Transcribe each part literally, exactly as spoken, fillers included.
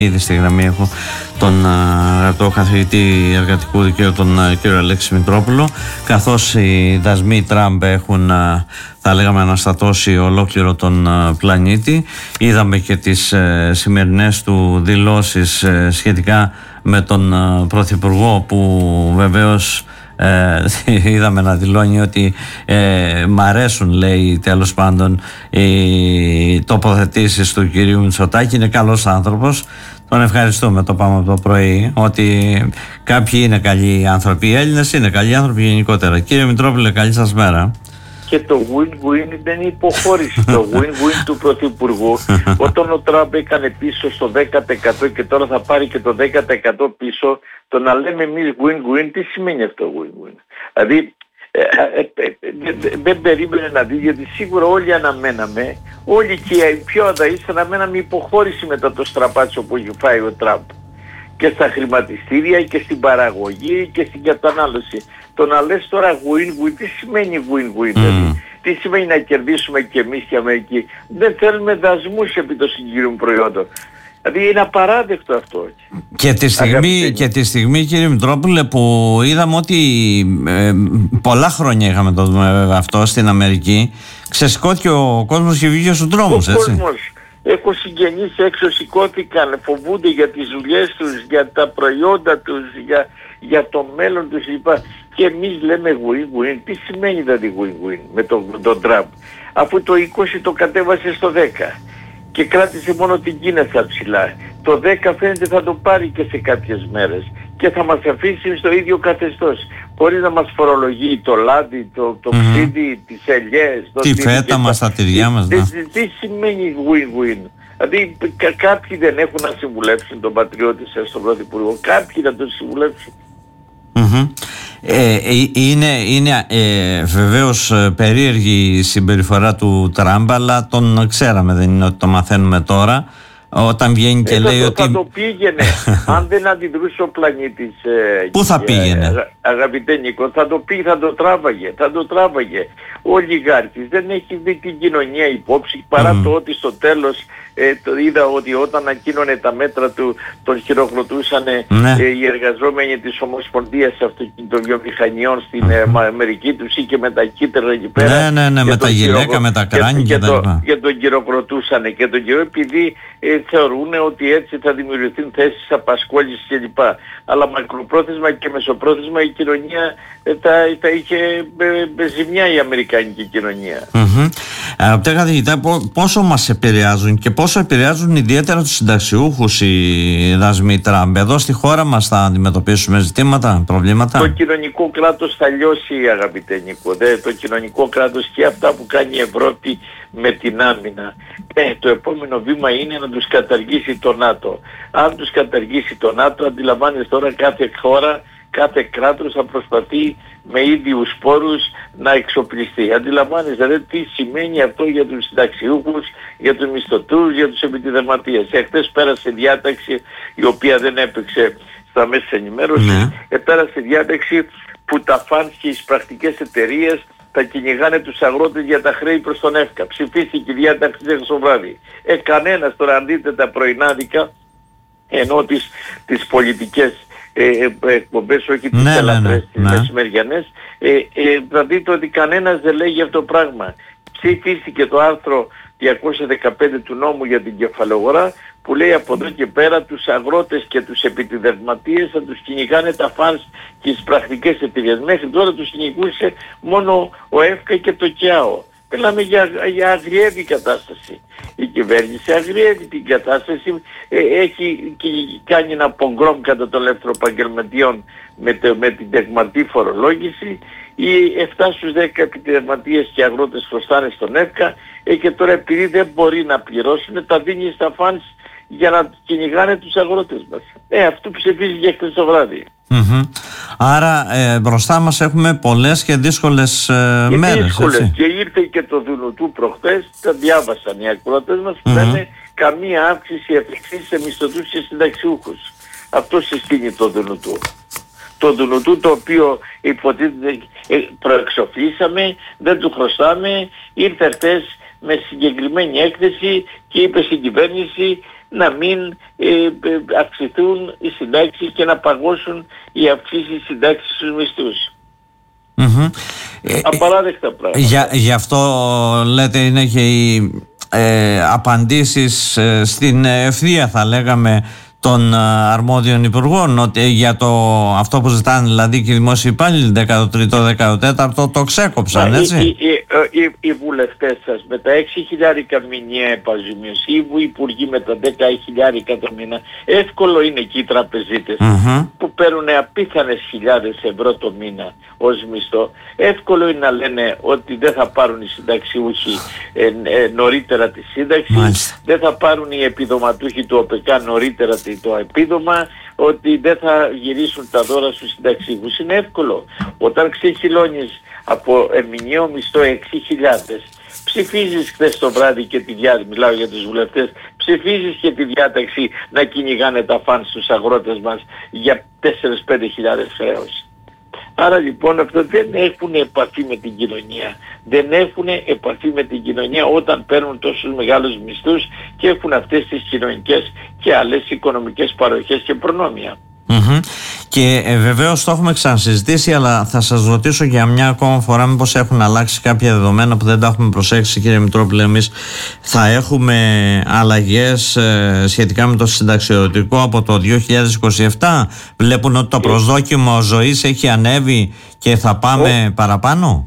Ήδη στη γραμμή έχω τον αγαπητό καθηγητή εργατικού δικαίου, τον κύριο Αλέξη Μητρόπουλο. Καθώς οι δασμοί Τραμπ έχουν, θα λέγαμε, αναστατώσει ολόκληρο τον πλανήτη, είδαμε και τις σημερινές του δηλώσεις σχετικά με τον Πρωθυπουργό, που βεβαίως Ε, είδαμε να δηλώνει ότι ε, μ' αρέσουν, λέει, τέλος πάντων, οι τοποθετήσεις του κυρίου Μητσοτάκη. Είναι καλός άνθρωπος, τον ευχαριστούμε, το πάμε από το πρωί, ότι κάποιοι είναι καλοί άνθρωποι, οι Έλληνες είναι καλοί άνθρωποι γενικότερα. Κύριε Μητρόπουλε, καλή σας μέρα. Και το win-win δεν είναι υποχώρηση. Το win-win του Πρωθυπουργού, όταν ο Τραμπ έκανε πίσω στο δέκα τοις εκατό και τώρα θα πάρει και το δέκα τοις εκατό πίσω, το να λέμε εμείς win-win, τι σημαίνει αυτό win-win? Δηλαδή ε, ε, ε, δεν περίμενε να δει, γιατί σίγουρα όλοι αναμέναμε, όλοι και οι πιο αδαείς αναμέναμε υποχώρηση μετά το στραπάτσο που έχει φάει ο Τραμπ και στα χρηματιστήρια και στην παραγωγή και στην κατανάλωση. Το να λες τώρα win-win, τι σημαίνει win-win? Mm. Δηλαδή, τι σημαίνει να κερδίσουμε και εμείς και η Αμερική? Δεν θέλουμε δασμούς επί των συγκεκριμένων προϊόντων. Δηλαδή είναι απαράδεκτο αυτό. Και τη στιγμή, και τη στιγμή κύριε Μητρόπουλε, που είδαμε ότι ε, πολλά χρόνια είχαμε το δούμε βέβαια αυτό στην Αμερική, ξεσηκώθηκε ο κόσμος και βγήκε στους δρόμους, ο έτσι. Κόσμος. Έχω συγγενείς έξω, σηκώθηκαν, φοβούνται για τις δουλειές τους, για τα προϊόντα τους, για, για το μέλλον τους λοιπά. Και εμείς λέμε win-win. Τι σημαίνει δηλαδή win-win με τον, τον Τραμπ? Αφού το είκοσι το κατέβασε στο δέκα και κράτησε μόνο την Κίνα στα ψηλά. Το δέκα φαίνεται θα το πάρει και σε κάποιες μέρες και θα μας αφήσει στο ίδιο καθεστώς, χωρίς να μας φορολογεί το λάδι, το, το mm-hmm. ψίδι, τις ελιές, το τη φέτα μας, τα τυριά μας. Τι, τι, τι σημαίνει win-win? Δηλαδή κα, κάποιοι δεν έχουν να συμβουλεύσουν τον πατριώτη σας, στον Πρωθυπουργό, κάποιοι να τον συμβουλεύσουν. Mm-hmm. Ε, είναι είναι ε, βεβαίως περίεργη η συμπεριφορά του Τραμπ, αλλά τον ξέραμε, δεν είναι ότι το μαθαίνουμε τώρα, όταν βγαίνει και ε, λέει θα, ότι... Θα το πήγαινε, αν δεν αντιδρούσε ο πλανήτης. Ε, Πού θα πήγαινε? Αγα, αγαπητέ Νίκο, θα το πει, θα το τράβαγε, θα το τράβαγε. Ο Λιγάρτης δεν έχει δει την κοινωνία υπόψη, παρά mm. το ότι στο τέλος ε, το είδα ότι όταν ανακοίνωνε τα μέτρα του, τον χειροκροτούσαν ναι. ε, οι εργαζόμενοι της Ομοσπονδίας Αυτοκινητοβιομηχανιών στην mm-hmm. ε, Αμερική, τους ή και με τα κύτταρα εκεί πέρα. Ναι, ναι, ναι, με τα γυναίκα, χειρο... με τα κράνη και, και, και, το, και τον χειροκροτούσαν και τον κύριο, επειδή ε, θεωρούν ότι έτσι θα δημιουργηθούν θέσεις απασχόλησης κλπ. Αλλά μακροπρόθεσμα και μεσοπρόθεσμα η κοινωνία ε, θα, θα είχε ε, ζημιά η αμερικανική κοινωνία. Mm-hmm. Αγαπητέ καθηγητά, πόσο μας επηρεάζουν και πόσο επηρεάζουν ιδιαίτερα τους συνταξιούχους οι δασμοί Τραμπ? Εδώ στη χώρα μας θα αντιμετωπίσουμε ζητήματα, προβλήματα? Το κοινωνικό κράτος θα λιώσει, αγαπητέ Νίκο. Δε, το κοινωνικό κράτος και αυτά που κάνει η Ευρώπη με την άμυνα. Ε, το επόμενο βήμα είναι να τους καταργήσει το ΝΑΤΟ. Αν τους καταργήσει το ΝΑΤΟ, αντιλαμβάνεστε τώρα κάθε χώρα, κάθε κράτος θα προσπαθεί με ίδιους πόρους να εξοπλιστεί. Αντιλαμβάνεστε δηλαδή τι σημαίνει αυτό για τους συνταξιούχους, για τους μισθωτούς, για τους επιτιδευματίες. Εχθές πέρασε διάταξη η οποία δεν έπαιξε στα μέσα ενημέρωση. Ναι. Ε, πέρασε διάταξη που τα φαντς και οι πρακτικές εταιρείες θα κυνηγάνε τους αγρότες για τα χρέη προς τον ΕΦΚΑ. Ψηφίστηκε η διάταξη το βράδυ. Ε, κανένας τώρα, αν δείτε τα πρωινάδικα, ενώ τις, τις πολιτικές ε, ε, εκπομπές, όχι τις ναι, ελαφρές, ναι, ναι, τις ναι. μεσημεριανές, ε, ε, θα δείτε ότι κανένας δεν λέγει αυτό το πράγμα. Ψηφίστηκε το άρθρο διακόσια δεκαπέντε του νόμου για την κεφαλαιογορά, που λέει από εδώ και πέρα τους αγρότες και τους επιτιδευματίες θα τους κυνηγάνε τα φανς και τις πρακτικές εταιρείες. Μέχρι τώρα τους κυνηγούσε μόνο ο ΕΦΚΑ και το ΚΙΑΟ. Μιλάμε για, για αγριεύη κατάσταση. Η κυβέρνηση αγριεύει την κατάσταση, ε, έχει κάνει ένα πογκρόμ κατά των ελεύθερων με, με την τεγματή φορολόγηση. Οι επτά στους δέκα επιτιδευματίες και αγρότες χρωστάνε στον ΕΦΚΑ ε, και τώρα επειδή δεν μπορεί να πληρώσουν τα δίνει στα φανς για να κυνηγάνε τους αγρότες μας. Ε, αυτό ψηφίζει χθες το βράδυ. Mm-hmm. Άρα ε, μπροστά μας έχουμε πολλές και δύσκολες ε, και μέρες. Δύσκολες. Έτσι. Και ήρθε και το Δουνουτού προχθές, τα διάβασαν οι ακροατές μας, που mm-hmm. λένε καμία αύξηση εφικτή σε μισθωτούς και συνταξιούχους. Αυτό συστήνει το Δουνουτού. Το Δουνουτού το οποίο υποτίθεται προεξοφλήσαμε, δεν του χρωστάμε, ήρθε χθες με συγκεκριμένη έκθεση και είπε στην κυβέρνηση να μην ε, ε, αυξηθούν οι συντάξεις και να παγώσουν οι αυξήσεις συντάξεις στους μισθούς. Mm-hmm. Απαράδεκτα πράγματα. Για, γι' αυτό λέτε είναι και οι ε, απαντήσεις ε, στην ευθεία, θα λέγαμε, των αρμόδιων υπουργών, ότι για το, αυτό που ζητάνε δηλαδή και οι δημόσιοι υπάλληλοι δέκατο τρίτο δέκατο τέταρτο το ξέκοψαν, έτσι. Οι, οι, οι, οι, οι βουλευτές σας με τα έξι χιλιάρικα μηνιαία επαζημίωση, οι υπουργοί με τα δέκα χιλιάρικα το μήνα, εύκολο είναι εκεί οι τραπεζίτες mm-hmm. που παίρνουν απίθανες χιλιάδες ευρώ το μήνα ως μισθό, εύκολο είναι να λένε ότι δεν θα πάρουν οι συνταξιούχοι ε, ε, νωρίτερα τη σύνταξη, Μάλιστα. δεν θα πάρουν οι επιδοματούχοι του ΟΠΕΚΑ νωρίτερα το επίδομα, ότι δεν θα γυρίσουν τα δώρα στους συνταξίχους. Είναι εύκολο. Όταν ξεχυλώνεις από μηνιαίο μισθό έξι χιλιάδες, ψηφίζεις χθες το βράδυ και τη διάταξη, μιλάω για τους βουλευτές, ψηφίζεις και τη διάταξη να κυνηγάνε τα φαν στους αγρότες μας για τέσσερις με πέντε χιλιάδες χρέος. Άρα λοιπόν αυτό δεν έχουν επαφή με την κοινωνία. Δεν έχουν επαφή με την κοινωνία όταν παίρνουν τόσους μεγάλους μισθούς και έχουν αυτές τις κοινωνικές και άλλες οικονομικές παροχές και προνόμια. Mm-hmm. Και ε, βεβαίως το έχουμε ξανασυζητήσει, αλλά θα σας ρωτήσω για μια ακόμα φορά μήπως έχουν αλλάξει κάποια δεδομένα που δεν τα έχουμε προσέξει, κύριε Μητρόπουλε. Εμείς θα έχουμε αλλαγές ε, σχετικά με το συνταξιοδοτικό από το δύο χιλιάδες είκοσι επτά. Βλέπουν ότι το προσδόκιμο ζωής έχει ανέβει και θα πάμε ο, παραπάνω.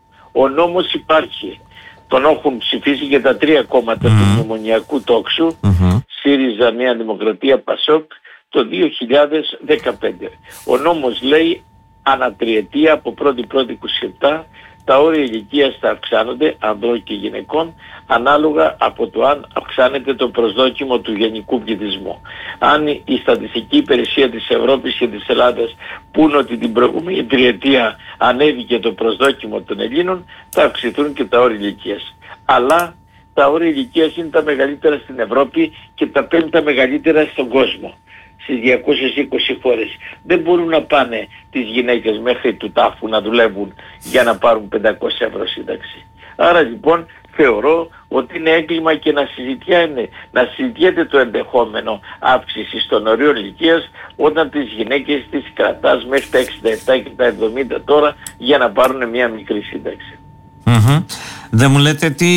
Ο νόμος υπάρχει. Τον έχουν ψηφίσει και τα τρία κόμματα mm. του μνημονιακού τόξου, mm-hmm. ΣΥΡΙΖΑ, Νέα Δημοκρατία, ΠΑΣΟΚ, το δύο χιλιάδες δεκαπέντε. Ο νόμος λέει ανατριετία από πρώτη πρώτη είκοσι επτά τα όρια ηλικίας θα αυξάνονται ανδρών και γυναικών ανάλογα από το αν αυξάνεται το προσδόκιμο του γενικού πληθυσμού. Αν η Στατιστική Υπηρεσία της Ευρώπης και της Ελλάδας πούν ότι την προηγούμενη τριετία ανέβηκε το προσδόκιμο των Ελλήνων, θα αυξηθούν και τα όρια ηλικίας. Αλλά τα όρια ηλικίας είναι τα μεγαλύτερα στην Ευρώπη και τα πέμπτα μεγαλύτερα στον κόσμο, στις διακόσιες είκοσι χώρες. Δεν μπορούν να πάνε τις γυναίκες μέχρι του τάφου να δουλεύουν για να πάρουν πεντακόσια ευρώ σύνταξη. Άρα λοιπόν θεωρώ ότι είναι έγκλημα και να συζητιέται, να συζητιέται το ενδεχόμενο αύξησης των ορίων ηλικίας όταν τις γυναίκες τις κρατάς μέχρι τα εξήντα επτά και τα εβδομήντα τώρα για να πάρουν μια μικρή σύνταξη. Mm-hmm. Δεν μου λέτε τι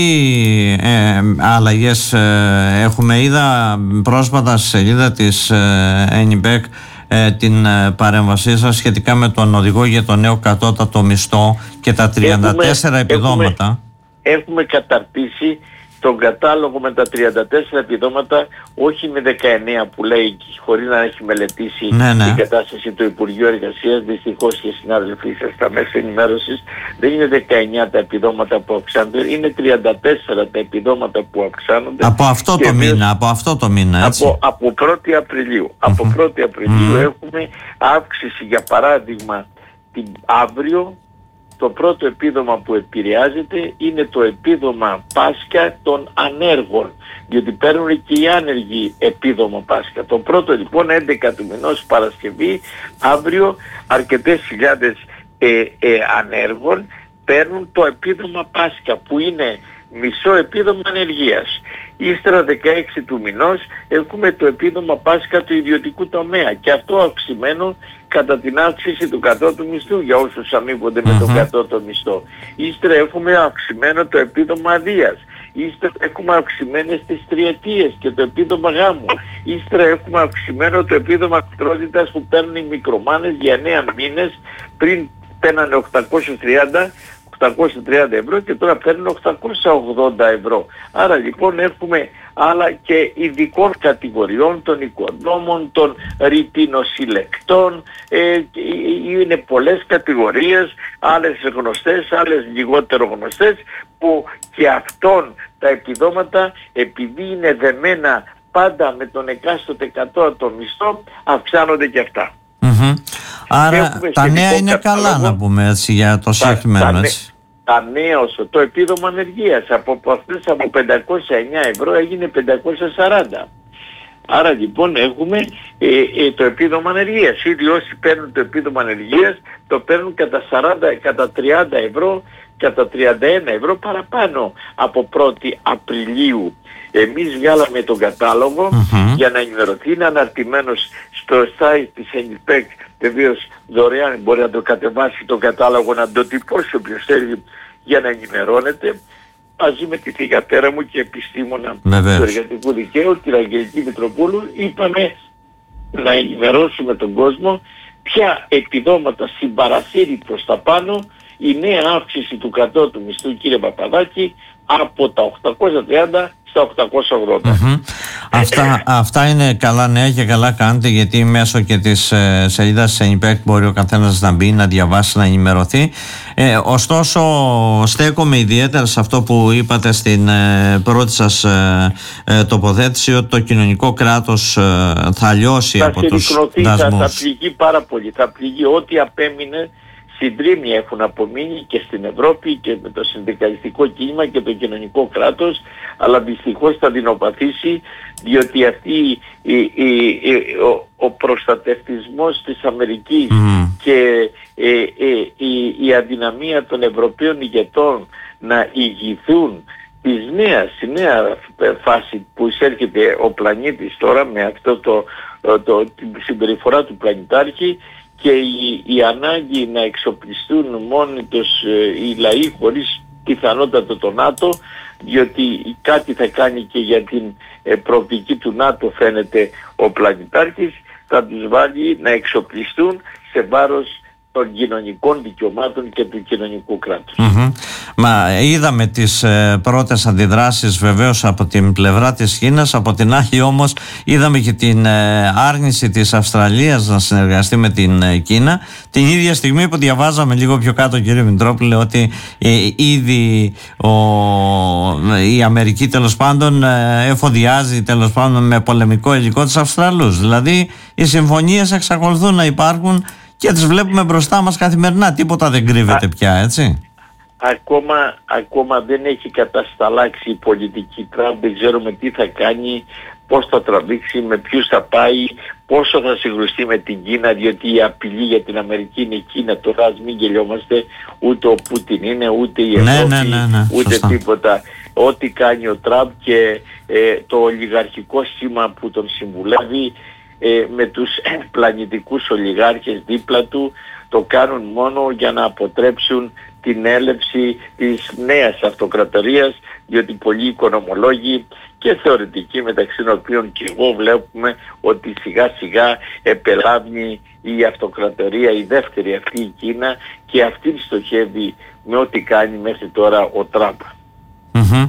ε, αλλαγές ε, έχουμε. Είδα πρόσφατα στη σελίδα της ε, ΕΝΙΜΠΕΚ ε, την ε, παρέμβασή σας σχετικά με τον οδηγό για το νέο κατώτατο μισθό και τα τριάντα τέσσερα έχουμε, επιδόματα. Έχουμε, έχουμε καταρτήσει τον κατάλογο με τα τριάντα τέσσερα επιδόματα, όχι με δεκαεννέα που λέει χωρίς να έχει μελετήσει ναι, ναι. την κατάσταση του Υπουργείου Εργασίας. Δυστυχώς και συνάδελφοί σας στα μέσα ενημέρωσης, δεν είναι δεκαεννέα τα επιδόματα που αυξάνονται, είναι τριάντα τέσσερα τα επιδόματα που αυξάνονται. Από αυτό το μήνα, από αυτό το μήνα, έτσι. Από, από πρώτη Απριλίου. Mm-hmm. Από πρώτη Απριλίου mm-hmm. έχουμε αύξηση, για παράδειγμα, την αύριο. Το πρώτο επίδομα που επηρεάζεται είναι το επίδομα Πάσχα των ανέργων, διότι παίρνουν και οι άνεργοι επίδομα Πάσχα. Το πρώτο λοιπόν έντεκα του μηνός Παρασκευή, αύριο αρκετές χιλιάδες ε, ε, ανέργων παίρνουν το επίδομα Πάσχα, που είναι μισό επίδομα ανεργίας. Ύστερα δεκαέξι του μηνός έχουμε το επίδομα Πάσχα του ιδιωτικού τομέα και αυτό αυξημένο κατά την αύξηση του κατώτατου μισθού για όσους αμείβονται mm-hmm. με τον κατώτατο μισθό. Ύστερα έχουμε αυξημένο το επίδομα αδείας. Ύστερα έχουμε αυξημένες τις τριετίες και το επίδομα γάμου. Ύστερα έχουμε αυξημένο το επίδομα κτρότητας που παίρνουν οι μικρομάνες για εννέα μήνες. Πριν παίρνανε οκτακόσια τριάντα ευρώ και τώρα παίρνουν οκτακόσια ογδόντα ευρώ. Άρα λοιπόν έχουμε άλλα και ειδικών κατηγοριών, των οικονόμων, των ρητινοσυλλεκτών, ε, είναι πολλές κατηγορίες, άλλες γνωστές, άλλες λιγότερο γνωστές, που και αυτών τα επιδόματα, επειδή είναι δεμένα πάντα με τον εκάστοτε κατώτατο μισθό, αυξάνονται και αυτά. Mm-hmm. Άρα τα νέα είναι καλά, να πούμε έτσι, για το συγκεκριμένο έτσι. Τα νέα όσο το επίδομα ανεργίας από αυτές από πεντακόσια εννέα ευρώ έγινε πεντακόσια σαράντα. Άρα λοιπόν έχουμε ε, ε, το επίδομα ανεργίας. Ήδη όσοι παίρνουν το επίδομα ανεργίας το παίρνουν κατά, σαράντα, κατά τριάντα ευρώ κατά τριάντα ένα ευρώ παραπάνω από πρώτη Απριλίου. Εμείς βγάλαμε τον κατάλογο mm-hmm. για να ενημερωθεί, είναι αναρτημένος στο site της Ενιπέκ, βεβαίως δωρεάν μπορεί να το κατεβάσει τον κατάλογο, να το τυπώσει όποιος θέλει για να ενημερώνεται. Μαζί με τη θυγατέρα μου και επιστήμονα Βεβαίως. του εργατικού δικαίου, την Αγγελική Μητροπούλου, είπαμε να ενημερώσουμε τον κόσμο ποια επιδόματα συμπαρασύρει προς τα πάνω η νέα αύξηση του κατώτου μισθού, κύριε Παπαδάκη, από τα οκτακόσια τριάντα στα οκτακόσια ογδόντα. Mm-hmm. Αυτά, αυτά είναι καλά νέα και καλά κάνετε, γιατί μέσω και της ε, σελίδας της ΕΝΙΠΕΚ μπορεί ο καθένας να μπει, να διαβάσει, να ενημερωθεί. Ε, ωστόσο στέκομαι ιδιαίτερα σε αυτό που είπατε στην ε, πρώτη σας ε, ε, τοποθέτηση, ότι το κοινωνικό κράτος ε, θα λιώσει θα από τους δασμούς. Θα, θα πληγεί πάρα πολύ, θα πληγεί ό,τι απέμεινε. Συντρίμμοι έχουν απομείνει και στην Ευρώπη και με το συνδικαλιστικό κίνημα και το κοινωνικό κράτος, αλλά δυστυχώς θα δεινοπαθήσει, διότι αυτή η, η, η, ο, ο προστατευτισμός της Αμερικής mm. και ε, ε, η, η αδυναμία των Ευρωπαίων ηγετών να ηγηθούν της νέας, η νέα φάση που εισέρχεται ο πλανήτης τώρα με αυτό το, το, το, την συμπεριφορά του πλανητάρχη, και η, η ανάγκη να εξοπλιστούν μόνοι τους ε, οι λαοί χωρίς πιθανότατα το ΝΑΤΟ, διότι κάτι θα κάνει και για την ε, προοπτική του ΝΑΤΟ, φαίνεται ο πλανητάρχης, θα τους βάλει να εξοπλιστούν σε βάρος των κοινωνικών δικαιωμάτων και του κοινωνικού κράτους. Mm-hmm. Μα είδαμε τις ε, πρώτες αντιδράσεις βεβαίως από την πλευρά της Κίνας, από την άλλη όμως είδαμε και την ε, άρνηση της Αυστραλίας να συνεργαστεί με την ε, Κίνα, την ίδια στιγμή που διαβάζαμε λίγο πιο κάτω, κύριε Μητρόπουλε, ότι ε, ήδη ο, η Αμερική τέλος πάντων ε, εφοδιάζει τέλος πάντων με πολεμικό υλικό τους Αυστραλούς. Δηλαδή οι συμφωνίες εξακολουθούν να υπάρχουν και τις βλέπουμε μπροστά μας καθημερινά. Τίποτα δεν κρύβεται Α, πια, έτσι. Ακόμα, ακόμα δεν έχει κατασταλάξει η πολιτική Τραμπ. Δεν ξέρουμε τι θα κάνει, πώς θα τραβήξει, με ποιους θα πάει, πόσο θα συγκρουστεί με την Κίνα, διότι η απειλή για την Αμερική είναι η Κίνα. Τώρα ας μην γελιόμαστε, ούτε ο Πούτιν είναι, ούτε η Ευρώπη, ναι, ναι, ναι, ναι, ούτε σωστά. τίποτα. Ό,τι κάνει ο Τραμπ και ε, το ολιγαρχικό σήμα που τον συμβουλεύει, Ε, με τους ε, πλανητικούς ολιγάρχες δίπλα του, το κάνουν μόνο για να αποτρέψουν την έλευση της νέας αυτοκρατορίας, διότι πολλοί οικονομολόγοι και θεωρητικοί, μεταξύ των οποίων και εγώ, βλέπουμε ότι σιγά σιγά επελάβνει η αυτοκρατορία, η δεύτερη αυτή η Κίνα, και αυτή στοχεύει με ό,τι κάνει μέχρι τώρα ο Τραμπ. Mm-hmm.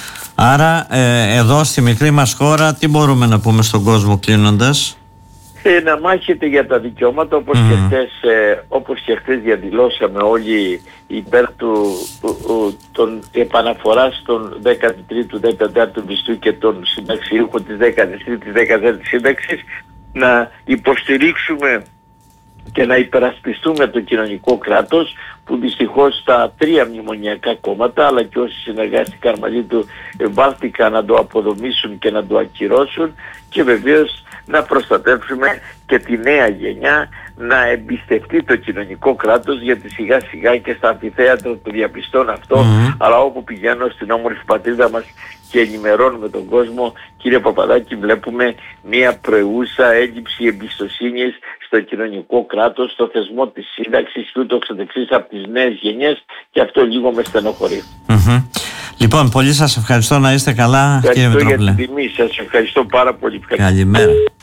Άρα ε, εδώ στη μικρή μας χώρα τι μπορούμε να πούμε στον κόσμο κλείνοντας? Ε, να μάχεται για τα δικαιώματα, όπως, mm. και χθες, ε, όπως και χθες διαδηλώσαμε όλοι υπέρ του, του, του, των επαναφοράς των δέκατο τρίτο δέκατο τέταρτο μισθού και των συνταξιούχων της δέκατης τρίτης δέκατης τέταρτης σύνταξης, να υποστηρίξουμε και να υπερασπιστούμε το κοινωνικό κράτος, που δυστυχώς τα τρία μνημονιακά κόμματα, αλλά και όσοι συνεργάστηκαν μαζί του, βάλθηκαν να το αποδομήσουν και να το ακυρώσουν, και βεβαίως να προστατεύσουμε και τη νέα γενιά να εμπιστευτεί το κοινωνικό κράτος, γιατί σιγά σιγά και στα αμφιθέατρα το διαπιστώνω αυτό, mm-hmm. αλλά όπου πηγαίνω στην όμορφη πατρίδα μας και ενημερώνουμε τον κόσμο, κύριε Παπαδάκη, βλέπουμε μια προεούσα έλλειψη εμπιστοσύνης στο κοινωνικό κράτος, στο θεσμό της σύνταξης και ούτω εξωτεξής από τις νέες γενιές, και αυτό λίγο με στενοχωρεί. Mm-hmm. Λοιπόν, πολύ σας ευχαριστώ, να είστε καλά, ευχαριστώ, κύριε Μητρόπουλε. Για την τιμή σας, ευχαριστώ πάρα πολύ. Καλημέρα.